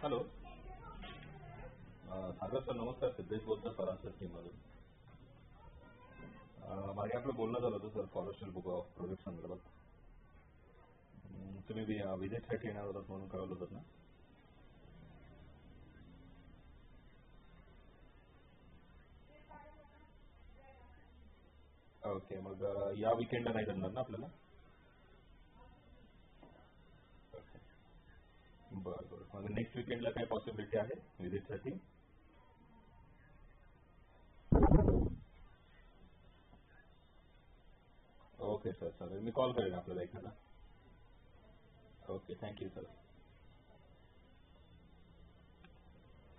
Hello. सागर sir नमस्कार. सिद्धेश बोलतो सरांच्या टीममधून. मागे आपलं बोलणं झालं होतं sir forestal book of project संदर्भात. तुम्ही विजिटसाठी येणार होतात म्हणून कळवलं होतं ना. ओके, मग या विकेंडला नाही जमणार ना आपल्याला. बरं बरं, मग नेक्स्ट विकेंडला काय पॉसिबिलिटी आहे विजिटसाठी. ओके सर, चालेल. मी कॉल करेन आपल्याला एखादा. Okay, thank you sir.